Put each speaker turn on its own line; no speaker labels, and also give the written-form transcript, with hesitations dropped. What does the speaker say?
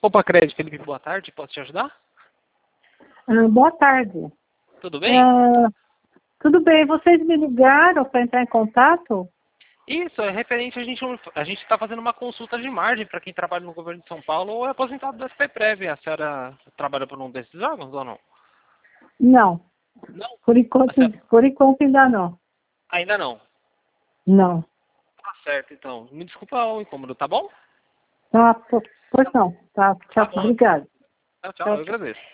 Opa, Crédito, Felipe, boa tarde, posso te ajudar?
Boa tarde.
Tudo bem?
Tudo bem, vocês me ligaram para entrar em contato?
Isso, é referente, a gente está fazendo uma consulta de margem para quem trabalha no governo de São Paulo ou é aposentado do SPPrev. A senhora trabalha por um desses órgãos ou não?
Não,
Não?
por
A
enquanto,
senhora...
por enquanto ainda não.
Ainda não.
Não.
Tá certo, então. Me desculpa o incômodo, tá bom?
Tá, pois não. Tá,
Tá
tchau,
bom, então.
obrigado.
Tchau, tchau,
Tchau,
eu
tchau.
agradeço.